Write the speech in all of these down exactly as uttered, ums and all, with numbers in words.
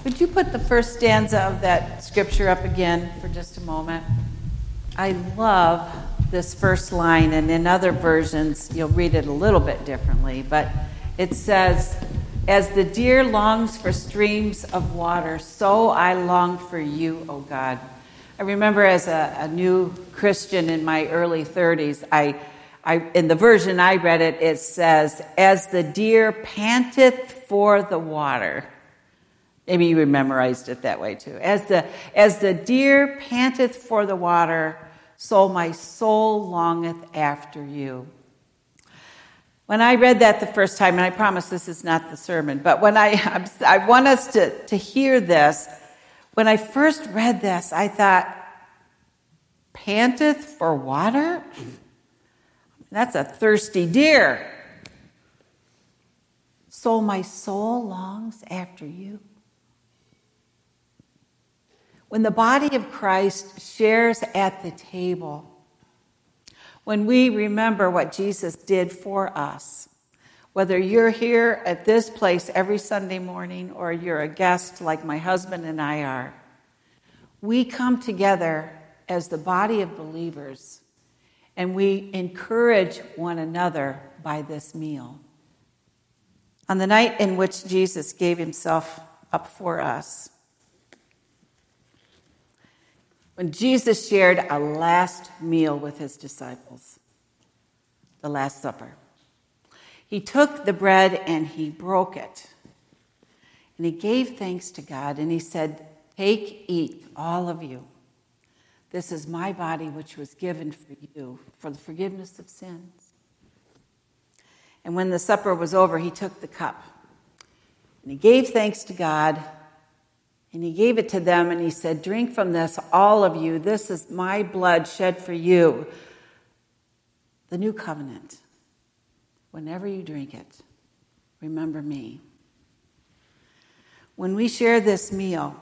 Would you put the first stanza of that scripture up again for just a moment? I love this first line, and in other versions, you'll read it a little bit differently, but it says, "As the deer longs for streams of water, so I long for you, O God." I remember as a, a new Christian in my early thirties, I, I, in the version I read it, it says, "As the deer panteth for the water." Maybe you memorized it that way too. As the, as the deer panteth for the water, so my soul longeth after you. When I read that the first time, and I promise this is not the sermon, but when I, I want us to, to hear this, when I first read this, I thought, panteth for water? That's a thirsty deer. So my soul longs after you. When the body of Christ shares at the table, when we remember what Jesus did for us, whether you're here at this place every Sunday morning or you're a guest like my husband and I are, we come together as the body of believers and we encourage one another by this meal. On the night in which Jesus gave himself up for us, when Jesus shared a last meal with his disciples, the Last Supper, he took the bread and he broke it. And he gave thanks to God and he said, "Take, eat, all of you. This is my body which was given for you for the forgiveness of sins." And when the supper was over, he took the cup and he gave thanks to God. And he gave it to them and he said, "Drink from this, all of you. This is my blood shed for you. The new covenant. Whenever you drink it, remember me." When we share this meal,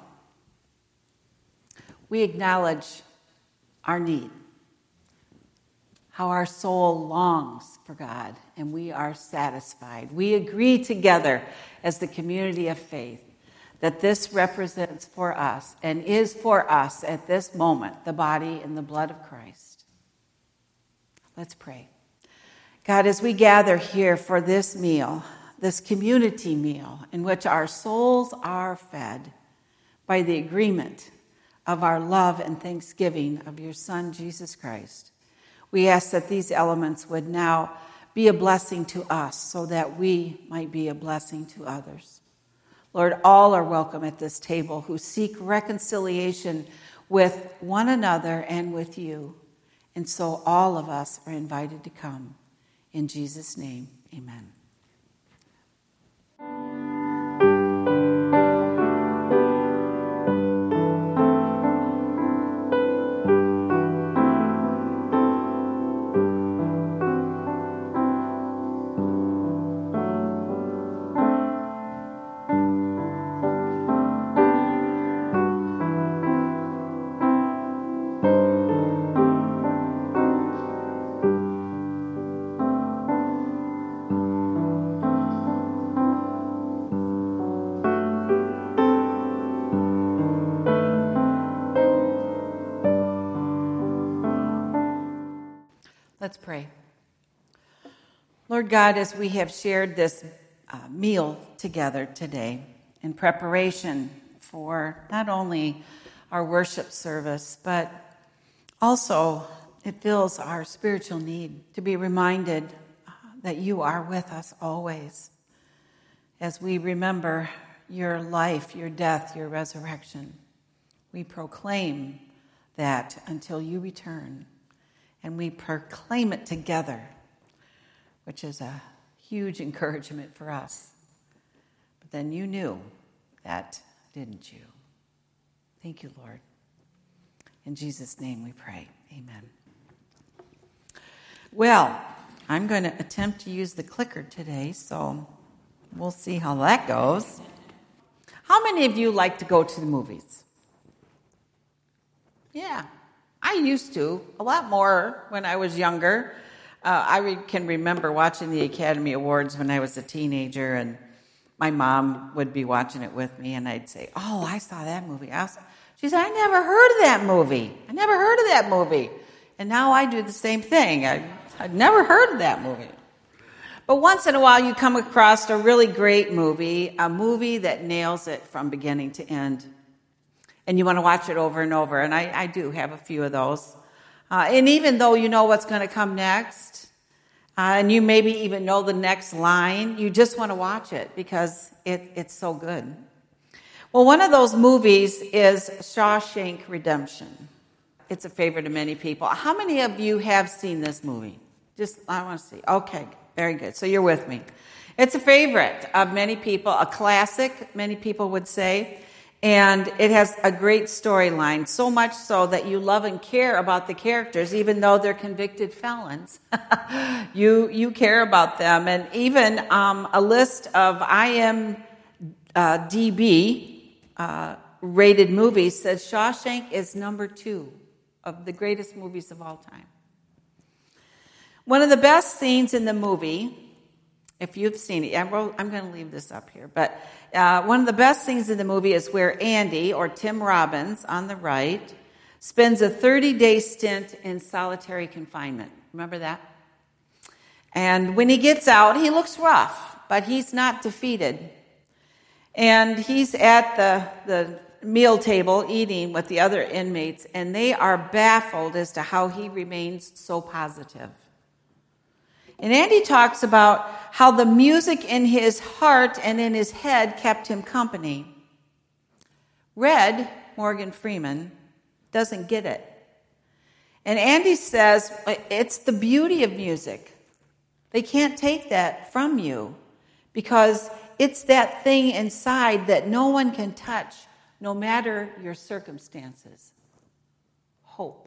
we acknowledge our need, how our soul longs for God, and we are satisfied. We agree together as the community of faith that this represents for us and is for us at this moment the body and the blood of Christ. Let's pray. God, as we gather here for this meal, this community meal in which our souls are fed by the agreement of our love and thanksgiving of your Son, Jesus Christ, we ask that these elements would now be a blessing to us so that we might be a blessing to others. Lord, all are welcome at this table who seek reconciliation with one another and with you. And so all of us are invited to come. In Jesus' name, amen. Let's pray. Lord God, as we have shared this uh, meal together today in preparation for not only our worship service, but also it fills our spiritual need to be reminded uh, that you are with us always as we remember your life, your death, your resurrection. We proclaim that until you return. And we proclaim it together, which is a huge encouragement for us. But then you knew that, didn't you? Thank you, Lord. In Jesus' name we pray. Amen. Well, I'm going to attempt to use the clicker today, so we'll see how that goes. How many of you like to go to the movies? Yeah. I used to, a lot more when I was younger. Uh, I re- can remember watching the Academy Awards when I was a teenager and my mom would be watching it with me, and I'd say, oh, I saw that movie. I saw, she said, I never heard of that movie. I never heard of that movie. And now I do the same thing. I, I'd never heard of that movie. But once in a while, you come across a really great movie, a movie that nails it from beginning to end. And you want to watch it over and over. And I, I do have a few of those. Uh, and even though you know what's going to come next, uh, and you maybe even know the next line, you just want to watch it because it, it's so good. Well, one of those movies is Shawshank Redemption. It's a favorite of many people. How many of you have seen this movie? Just, I want to see. Okay, very good. So you're with me. It's a favorite of many people, a classic, many people would say. And it has a great storyline, so much so that you love and care about the characters, even though they're convicted felons. you you care about them. And even um, a list of I M D B uh, rated movies says Shawshank is number two of the greatest movies of all time. One of the best scenes in the movie, if you've seen it, I'm going to leave this up here, but uh, one of the best scenes in the movie is where Andy, or Tim Robbins on the right, spends a thirty-day stint in solitary confinement. Remember that? And when he gets out, he looks rough, but he's not defeated. And he's at the, the meal table eating with the other inmates, and they are baffled as to how he remains so positive. And Andy talks about how the music in his heart and in his head kept him company. Red, Morgan Freeman, doesn't get it. And Andy says it's the beauty of music. They can't take that from you because it's that thing inside that no one can touch, no matter your circumstances. Hope.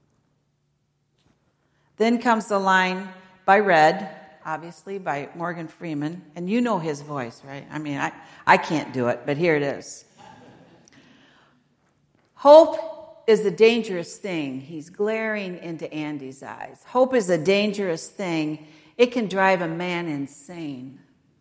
Then comes the line by Red, obviously, by Morgan Freeman. And you know his voice, right? I mean, I, I can't do it, but here it is. Hope is a dangerous thing. He's glaring into Andy's eyes. Hope is a dangerous thing. It can drive a man insane.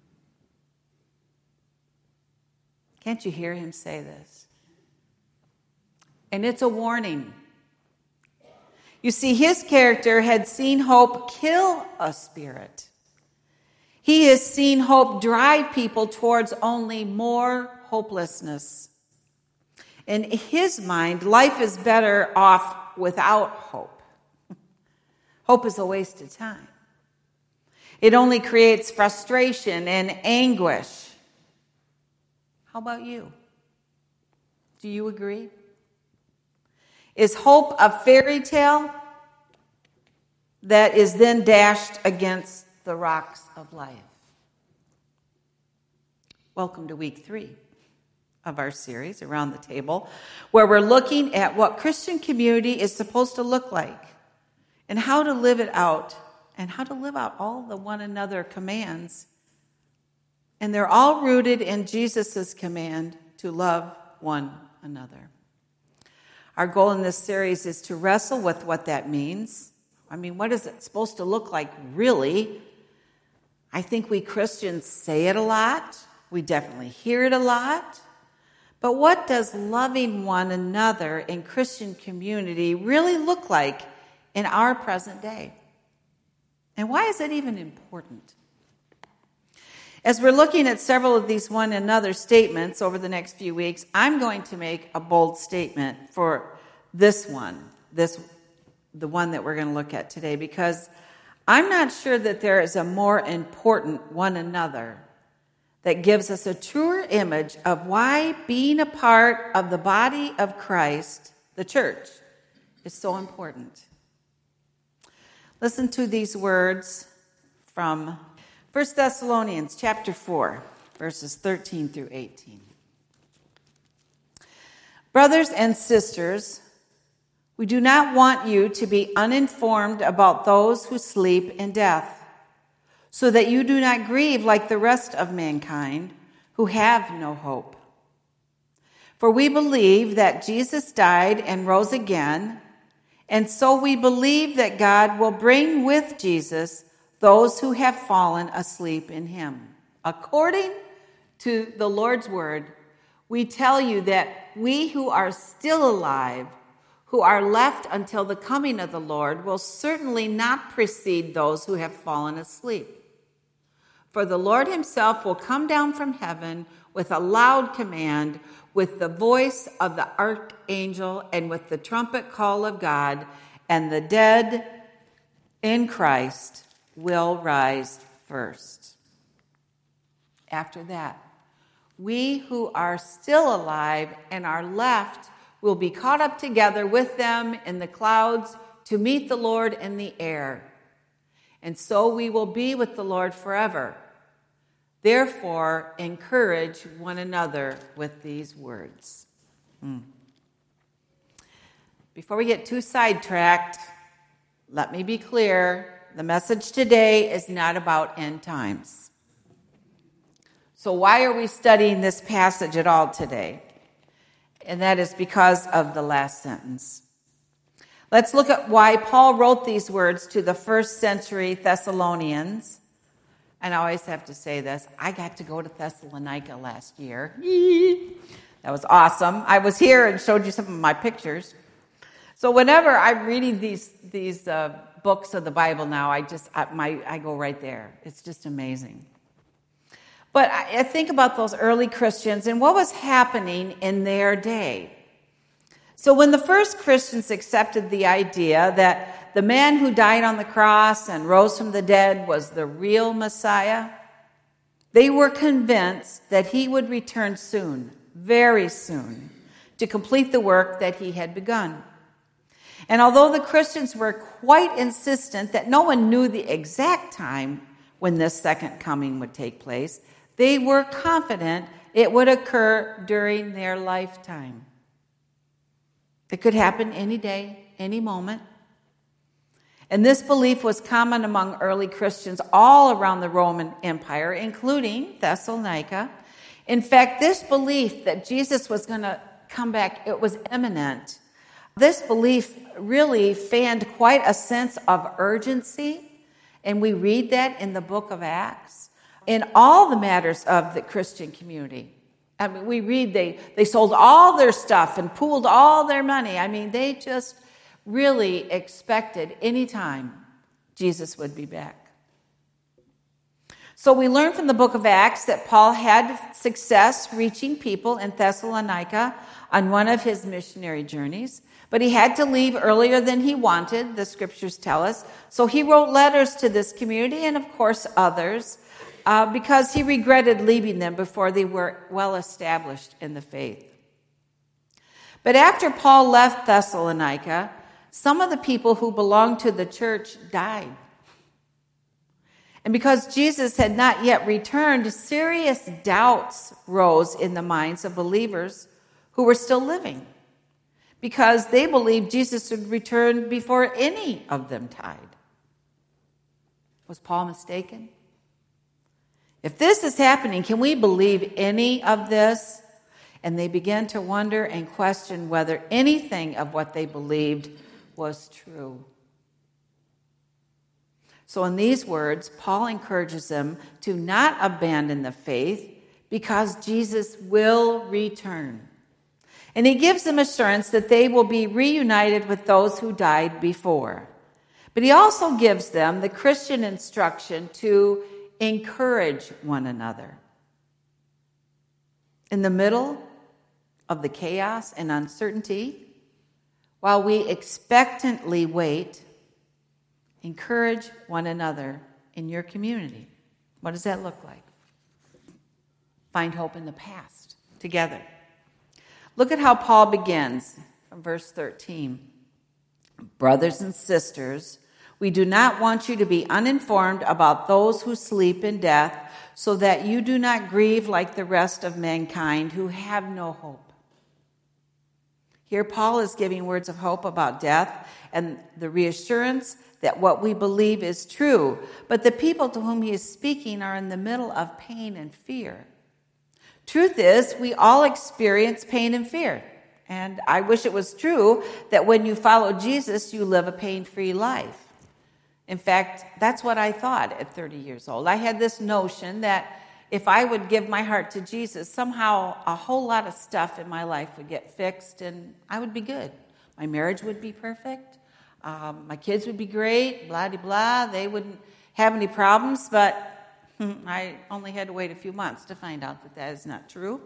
Can't you hear him say this? And it's a warning. You see, his character had seen hope kill a spirit. He has seen hope drive people towards only more hopelessness. In his mind, life is better off without hope. Hope is a waste of time. It only creates frustration and anguish. How about you? Do you agree? Is hope a fairy tale that is then dashed against the rocks of life? Welcome to week three of our series, Around the Table, where we're looking at what Christian community is supposed to look like and how to live it out and how to live out all the one another commands. And they're all rooted in Jesus' command to love one another. Our goal in this series is to wrestle with what that means. I mean, what is it supposed to look like, really? I think we Christians say it a lot. We definitely hear it a lot. But what does loving one another in Christian community really look like in our present day? And why is it even important? As we're looking at several of these one another statements over the next few weeks, I'm going to make a bold statement for this one, this the one that we're going to look at today, because I'm not sure that there is a more important one another that gives us a truer image of why being a part of the body of Christ, the church, is so important. Listen to these words from First Thessalonians chapter four, verses thirteen through eighteen. Brothers and sisters, we do not want you to be uninformed about those who sleep in death, so that you do not grieve like the rest of mankind who have no hope. For we believe that Jesus died and rose again, and so we believe that God will bring with Jesus those who have fallen asleep in him, according to the Lord's word, we tell you that we who are still alive, who are left until the coming of the Lord, will certainly not precede those who have fallen asleep. For the Lord himself will come down from heaven with a loud command, with the voice of the archangel, and with the trumpet call of God, and the dead in Christ will rise first. After that, we who are still alive and are left will be caught up together with them in the clouds to meet the Lord in the air. And so we will be with the Lord forever. Therefore, encourage one another with these words. Mm. Before we get too sidetracked, let me be clear. The message today is not about end times. So why are we studying this passage at all today? And that is because of the last sentence. Let's look at why Paul wrote these words to the first century Thessalonians. And I always have to say this. I got to go to Thessalonica last year. That was awesome. I was here and showed you some of my pictures. So whenever I'm reading these these uh, books of the Bible now, I just I, my I go right there. It's just amazing. But I, I think about those early Christians and what was happening in their day. So when the first Christians accepted the idea that the man who died on the cross and rose from the dead was the real Messiah, they were convinced that he would return soon, very soon, to complete the work that he had begun. And although the Christians were quite insistent that no one knew the exact time when this second coming would take place, they were confident it would occur during their lifetime. It could happen any day, any moment. And this belief was common among early Christians all around the Roman Empire, including Thessalonica. In fact, this belief that Jesus was going to come back, it was imminent. This belief really fanned quite a sense of urgency, and we read that in the book of Acts, in all the matters of the Christian community. I mean, we read they, they sold all their stuff and pooled all their money. I mean, they just really expected any time Jesus would be back. So we learn from the book of Acts that Paul had success reaching people in Thessalonica on one of his missionary journeys, but he had to leave earlier than he wanted, the scriptures tell us. So he wrote letters to this community and, of course, others, uh, because he regretted leaving them before they were well established in the faith. But after Paul left Thessalonica, some of the people who belonged to the church died. And because Jesus had not yet returned, serious doubts rose in the minds of believers who were still living, because they believed Jesus would return before any of them died. Was Paul mistaken? If this is happening, can we believe any of this? And they began to wonder and question whether anything of what they believed was true. So in these words, Paul encourages them to not abandon the faith because Jesus will return. And he gives them assurance that they will be reunited with those who died before. But he also gives them the Christian instruction to encourage one another. In the middle of the chaos and uncertainty, while we expectantly wait, encourage one another in your community. What does that look like? Find hope in the past together. Look at how Paul begins from verse thirteen. Brothers and sisters, we do not want you to be uninformed about those who sleep in death, so that you do not grieve like the rest of mankind who have no hope. Here Paul is giving words of hope about death and the reassurance that what we believe is true. But the people to whom he is speaking are in the middle of pain and fear. Truth is, we all experience pain and fear. And I wish it was true that when you follow Jesus, you live a pain-free life. In fact, that's what I thought at thirty years old. I had this notion that, if I would give my heart to Jesus, somehow a whole lot of stuff in my life would get fixed and I would be good. My marriage would be perfect. Um, my kids would be great, blah, blah, blah. They wouldn't have any problems, but I only had to wait a few months to find out that that is not true.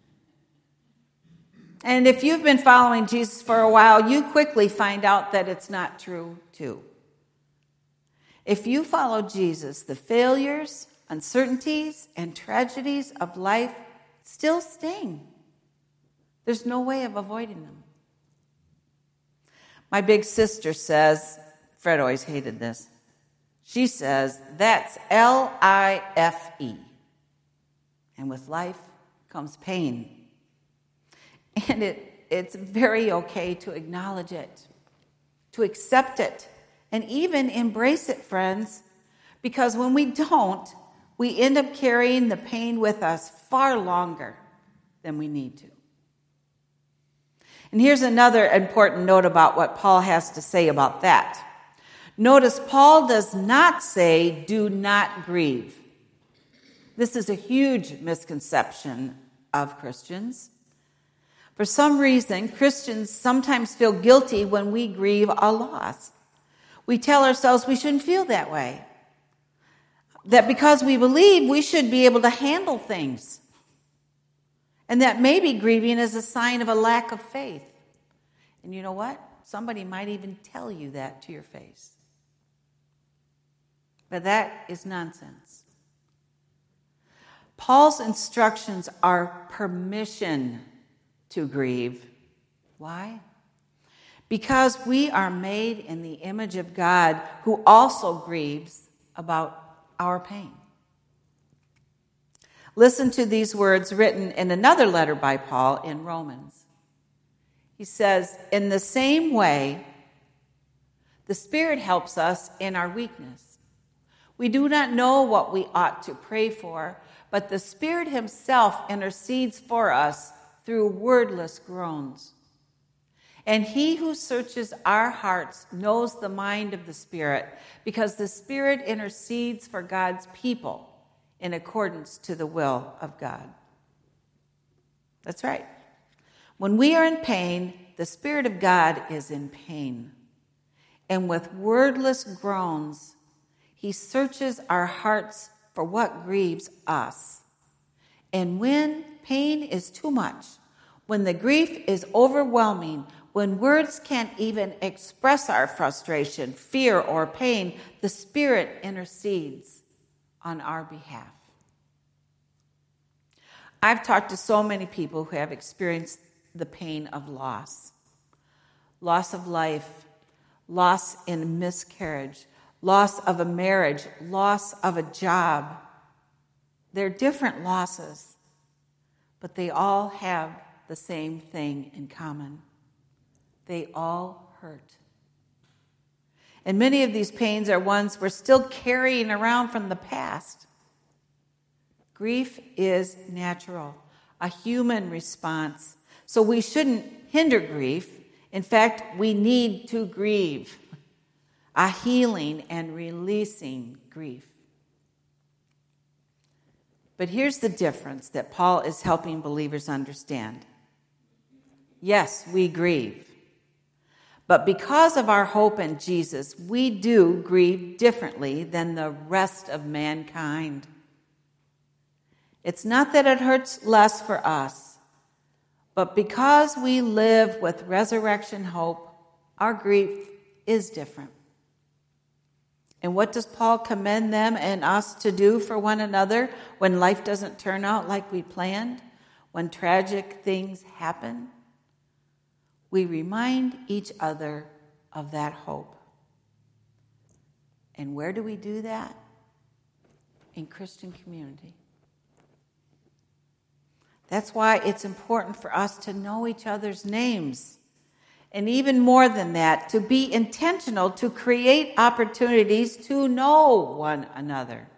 And if you've been following Jesus for a while, you quickly find out that it's not true too. If you follow Jesus, the failures, uncertainties, and tragedies of life still sting. There's no way of avoiding them. My big sister says, Fred always hated this, she says, that's L I F E. And with life comes pain. And it, it's very okay to acknowledge it, to accept it, and even embrace it, friends. Because when we don't, we end up carrying the pain with us far longer than we need to. And here's another important note about what Paul has to say about that. Notice Paul does not say, do not grieve. This is a huge misconception of Christians. For some reason, Christians sometimes feel guilty when we grieve a loss. We tell ourselves we shouldn't feel that way. That because we believe, we should be able to handle things. And that maybe grieving is a sign of a lack of faith. And you know what? Somebody might even tell you that to your face. But that is nonsense. Paul's instructions are permission to grieve. Why? Because we are made in the image of God, who also grieves about our pain. Listen to these words written in another letter by Paul in Romans. He says, in the same way, the Spirit helps us in our weakness. We do not know what we ought to pray for, but the Spirit himself intercedes for us through wordless groans. And he who searches our hearts knows the mind of the Spirit, because the Spirit intercedes for God's people in accordance to the will of God. That's right. When we are in pain, the Spirit of God is in pain. And with wordless groans, he searches our hearts for what grieves us. And when pain is too much, when the grief is overwhelming, when words can't even express our frustration, fear, or pain, the Spirit intercedes on our behalf. I've talked to so many people who have experienced the pain of loss. Loss of life, loss in miscarriage, loss of a marriage, loss of a job. They're different losses, but they all have the same thing in common. They all hurt. And many of these pains are ones we're still carrying around from the past. Grief is natural, a human response. So we shouldn't hinder grief. In fact, we need to grieve, a healing and releasing grief. But here's the difference that Paul is helping believers understand. Yes, we grieve. But because of our hope in Jesus, we do grieve differently than the rest of mankind. It's not that it hurts less for us, but because we live with resurrection hope, our grief is different. And what does Paul commend them and us to do for one another when life doesn't turn out like we planned, when tragic things happen? We remind each other of that hope. And where do we do that? In Christian community. That's why it's important for us to know each other's names. And even more than that, to be intentional to create opportunities to know one another.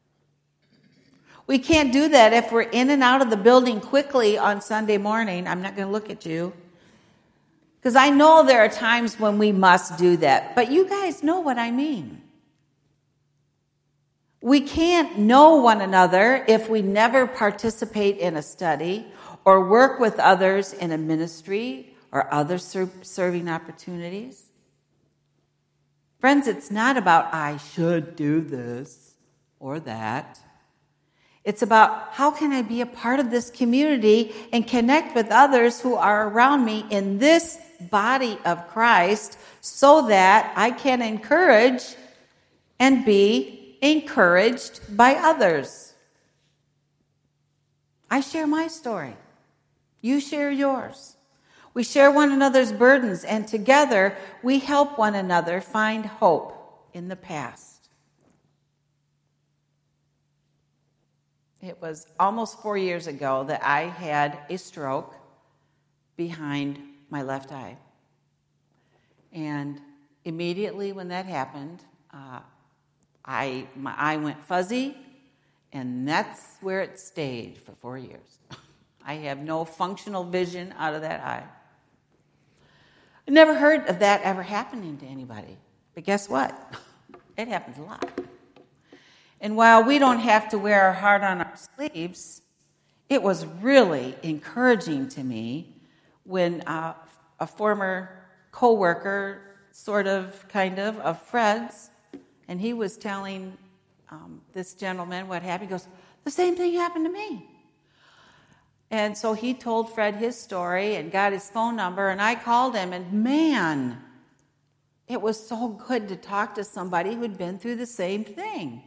We can't do that if we're in and out of the building quickly on Sunday morning. I'm not going to look at you. Because I know there are times when we must do that. But you guys know what I mean. We can't know one another if we never participate in a study or work with others in a ministry or other ser- serving opportunities. Friends, it's not about I should do this or that. It's about how can I be a part of this community and connect with others who are around me in this body of Christ so that I can encourage and be encouraged by others. I share my story. You share yours. We share one another's burdens, and together we help one another find hope in the past. It was almost four years ago that I had a stroke behind my left eye. And immediately when that happened, uh, I my eye went fuzzy, and that's where it stayed for four years. I have no functional vision out of that eye. I never heard of that ever happening to anybody. But guess what? It happens a lot. And while we don't have to wear our heart on our sleeves, it was really encouraging to me when uh, a former co-worker, sort of, kind of, of Fred's, and he was telling um, this gentleman what happened. He goes, the same thing happened to me. And so he told Fred his story and got his phone number, and I called him, and man, it was so good to talk to somebody who'd been through the same thing.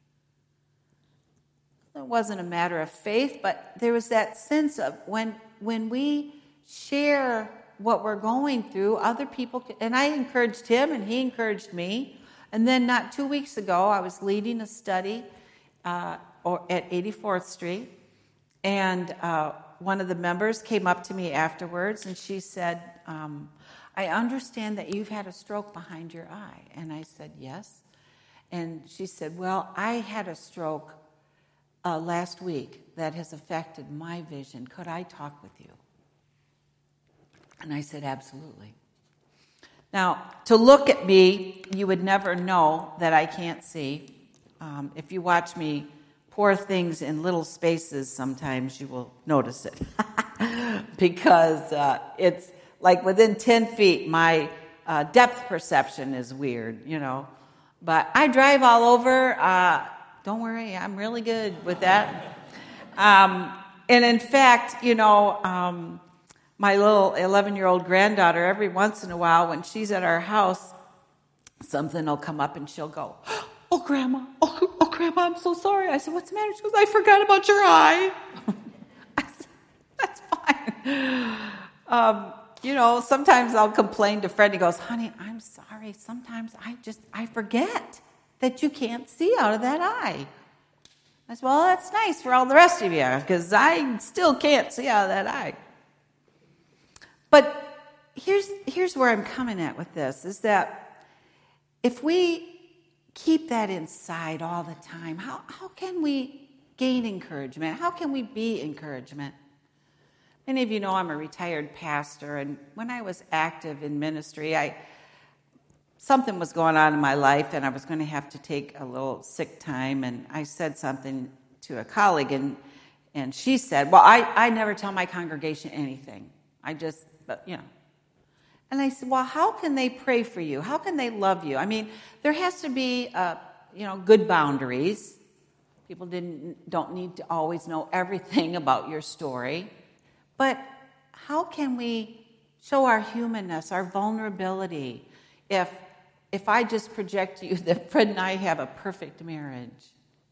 It wasn't a matter of faith, but there was that sense of when when we share what we're going through, other people can, and I encouraged him, and he encouraged me. And then not two weeks ago, I was leading a study uh, or at eighty-fourth Street, and uh, one of the members came up to me afterwards, and she said, um, I understand that you've had a stroke behind your eye. And I said, yes. And she said, well, I had a stroke uh, last week that has affected my vision. Could I talk with you? And I said, absolutely. Now, to look at me, you would never know that I can't see. Um, if you watch me pour things in little spaces, sometimes you will notice it. Because uh, it's like within ten feet, my uh, depth perception is weird, you know. But I drive all over. Uh, don't worry, I'm really good with that. Um, and in fact, you know... Um, My little eleven-year-old granddaughter, every once in a while, when she's at our house, something will come up and she'll go, oh, Grandma, oh, oh Grandma, I'm so sorry. I said, what's the matter? She goes, I forgot about your eye. I said, that's fine. Um, you know, sometimes I'll complain to Fred. He goes, honey, I'm sorry. Sometimes I just, I forget that you can't see out of that eye. I said, well, that's nice for all the rest of you, because I still can't see out of that eye. But here's here's where I'm coming at with this, is that if we keep that inside all the time, how, how can we gain encouragement? How can we be encouragement? Many of you know I'm a retired pastor, and when I was active in ministry, I something was going on in my life, and I was going to have to take a little sick time, and I said something to a colleague, and, and she said, well, I, I never tell my congregation anything. I just... But, you know. And I said, well, how can they pray for you? How can they love you? I mean, there has to be, uh, you know, good boundaries. People didn't don't need to always know everything about your story. But how can we show our humanness, our vulnerability, if if I just project to you that Fred and I have a perfect marriage?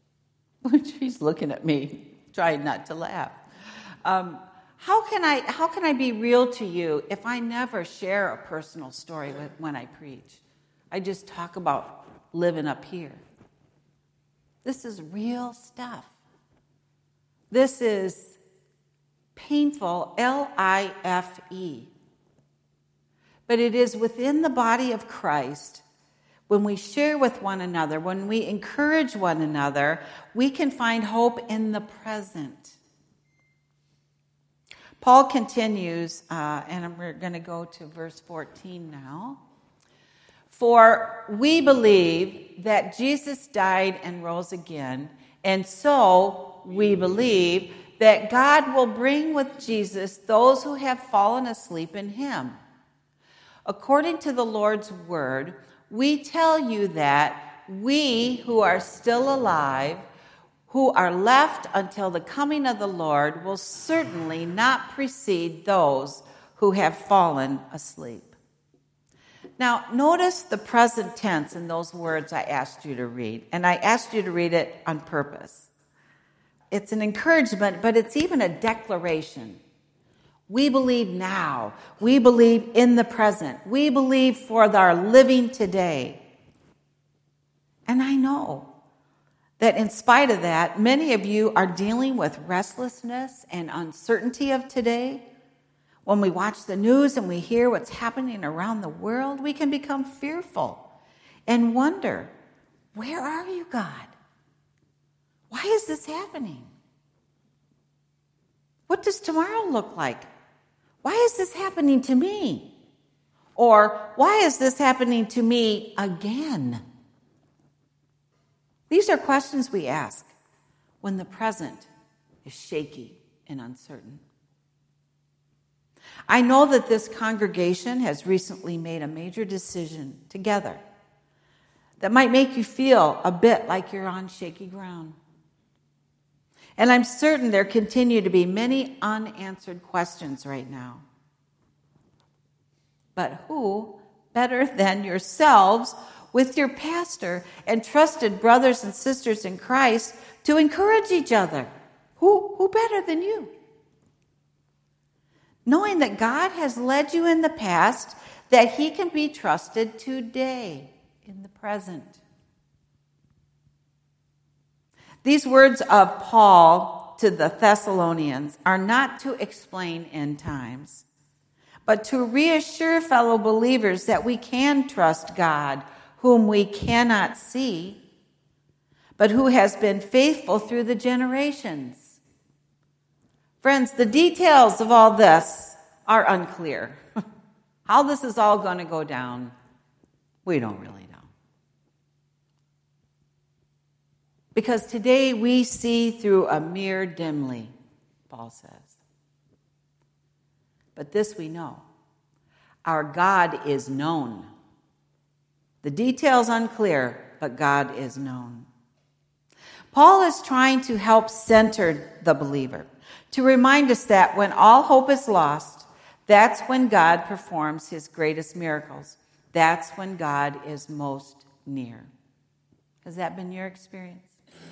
She's looking at me, trying not to laugh. Um, How can I how can I be real to you if I never share a personal story with, when I preach? I just talk about living up here. This is real stuff. This is painful, L I F E. But it is within the body of Christ, when we share with one another, when we encourage one another, we can find hope in the present. Paul continues, uh, and we're going to go to verse fourteen now. For we believe that Jesus died and rose again, and so we believe that God will bring with Jesus those who have fallen asleep in him. According to the Lord's word, we tell you that we who are still alive, who are left until the coming of the Lord, will certainly not precede those who have fallen asleep. Now, notice the present tense in those words I asked you to read, and I asked you to read it on purpose. It's an encouragement, but it's even a declaration. We believe now. We believe in the present. We believe for our living today. And I know that in spite of that, many of you are dealing with restlessness and uncertainty of today. When we watch the news and we hear what's happening around the world, we can become fearful and wonder, where are you, God? Why is this happening? What does tomorrow look like? Why is this happening to me? Or why is this happening to me again? These are questions we ask when the present is shaky and uncertain. I know that this congregation has recently made a major decision together that might make you feel a bit like you're on shaky ground. And I'm certain there continue to be many unanswered questions right now. But who better than yourselves with your pastor and trusted brothers and sisters in Christ to encourage each other? Who, who better than you? Knowing that God has led you in the past, that he can be trusted today in the present. These words of Paul to the Thessalonians are not to explain end times, but to reassure fellow believers that we can trust God, whom we cannot see, but who has been faithful through the generations. Friends, the details of all this are unclear. How this is all going to go down, we don't really know. Because today we see through a mirror dimly, Paul says. But this we know, our God is known. The details unclear, but God is known. Paul is trying to help center the believer, to remind us that when all hope is lost, that's when God performs his greatest miracles. That's when God is most near. Has that been your experience?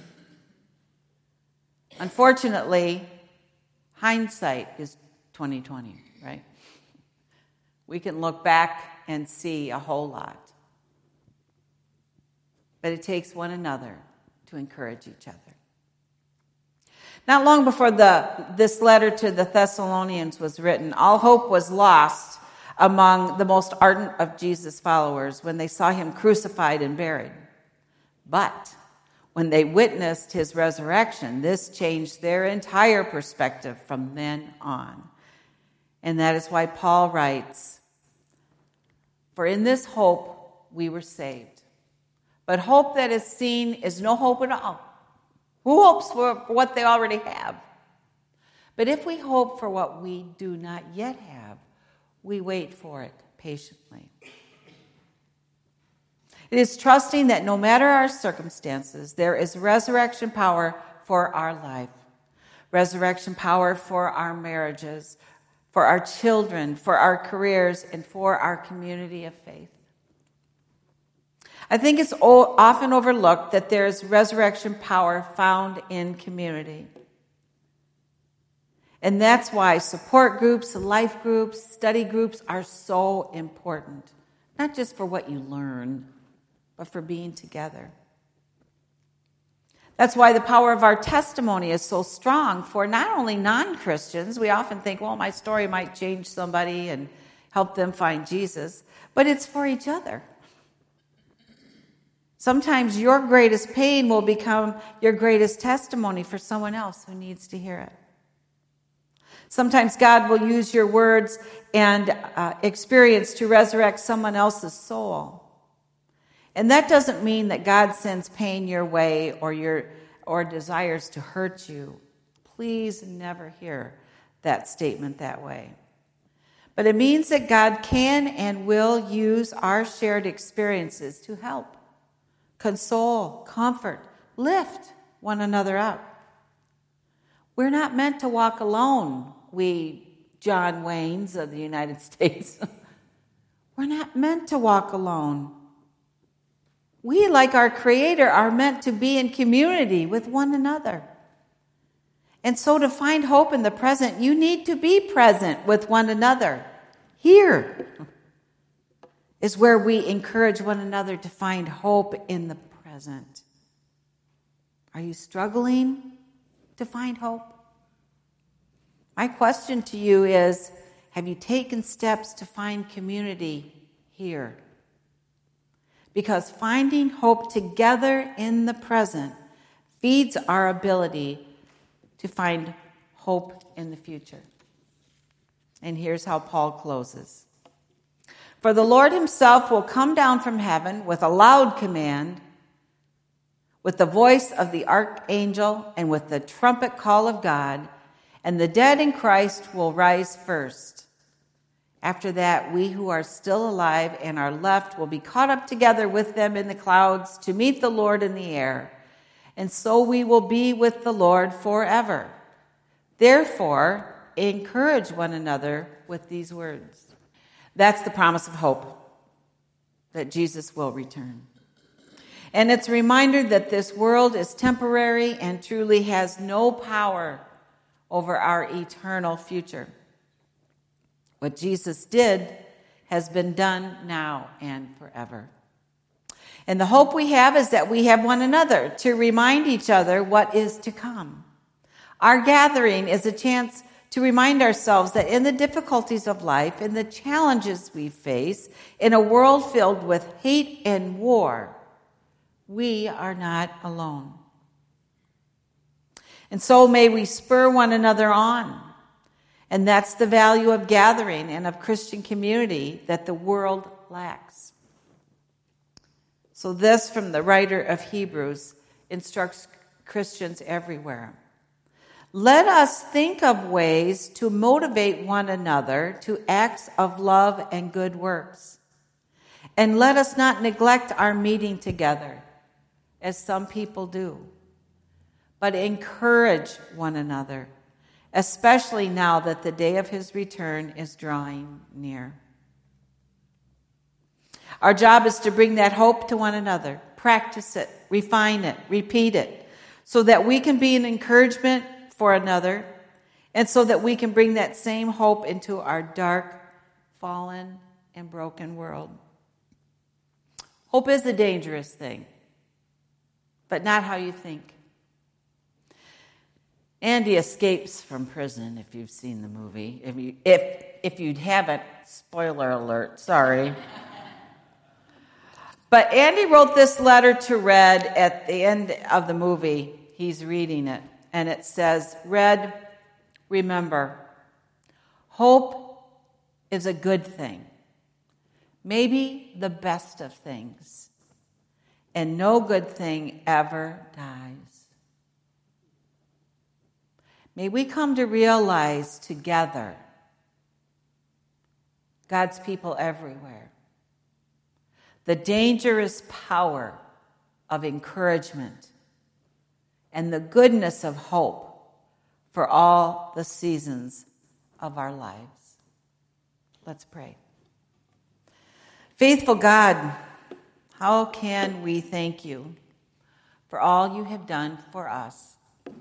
Unfortunately, hindsight is twenty twenty, right? We can look back and see a whole lot. But it takes one another to encourage each other. Not long before the, this letter to the Thessalonians was written, all hope was lost among the most ardent of Jesus' followers when they saw him crucified and buried. But when they witnessed his resurrection, this changed their entire perspective from then on. And that is why Paul writes, "For in this hope we were saved. But hope that is seen is no hope at all. Who hopes for what they already have? But if we hope for what we do not yet have, we wait for it patiently." It is trusting that no matter our circumstances, there is resurrection power for our life, resurrection power for our marriages, for our children, for our careers, and for our community of faith. I think it's often overlooked that there's resurrection power found in community. And that's why support groups, life groups, study groups are so important. Not just for what you learn, but for being together. That's why the power of our testimony is so strong for not only non-Christians. We often think, well, my story might change somebody and help them find Jesus, but it's for each other. Sometimes your greatest pain will become your greatest testimony for someone else who needs to hear it. Sometimes God will use your words and uh, experience to resurrect someone else's soul. And that doesn't mean that God sends pain your way or your or desires to hurt you. Please never hear that statement that way. But it means that God can and will use our shared experiences to help, console, comfort, lift one another up. We're not meant to walk alone, we John Waynes of the United States. We're not meant to walk alone. We, like our Creator, are meant to be in community with one another. And so to find hope in the present, you need to be present with one another. Here is where we encourage one another to find hope in the present. Are you struggling to find hope? My question to you is, have you taken steps to find community here? Because finding hope together in the present feeds our ability to find hope in the future. And here's how Paul closes. For the Lord himself will come down from heaven with a loud command, with the voice of the archangel, and with the trumpet call of God, and the dead in Christ will rise first. After that, we who are still alive and are left will be caught up together with them in the clouds to meet the Lord in the air. And so we will be with the Lord forever. Therefore, encourage one another with these words. That's the promise of hope, that Jesus will return. And it's a reminder that this world is temporary and truly has no power over our eternal future. What Jesus did has been done now and forever. And the hope we have is that we have one another to remind each other what is to come. Our gathering is a chance to remind ourselves that in the difficulties of life, in the challenges we face, in a world filled with hate and war, we are not alone. And so may we spur one another on. And that's the value of gathering and of Christian community that the world lacks. So this, from the writer of Hebrews, instructs Christians everywhere. Let us think of ways to motivate one another to acts of love and good works. And let us not neglect our meeting together, as some people do, but encourage one another, especially now that the day of his return is drawing near. Our job is to bring that hope to one another, practice it, refine it, repeat it, so that we can be an encouragement for another, and so that we can bring that same hope into our dark, fallen, and broken world. Hope is a dangerous thing, but not how you think. Andy escapes from prison, if you've seen the movie. If you, if, if you haven't, spoiler alert, sorry. But Andy wrote this letter to Red at the end of the movie. He's reading it, and it says, Red, remember, hope is a good thing, maybe the best of things, and no good thing ever dies. May we come to realize together, God's people everywhere, the dangerous power of encouragement and the goodness of hope for all the seasons of our lives. Let's pray. Faithful God, how can we thank you for all you have done for us?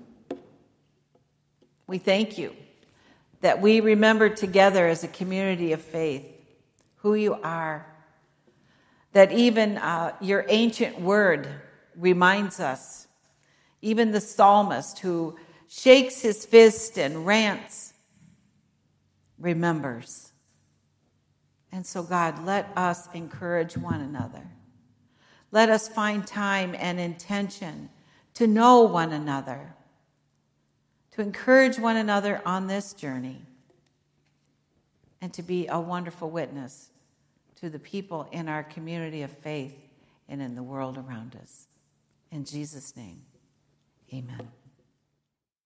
We thank you that we remember together as a community of faith who you are, that even uh, your ancient word reminds us, even the psalmist who shakes his fist and rants remembers. And so, God, let us encourage one another. Let us find time and intention to know one another, to encourage one another on this journey, and to be a wonderful witness to the people in our community of faith and in the world around us. In Jesus' name, amen.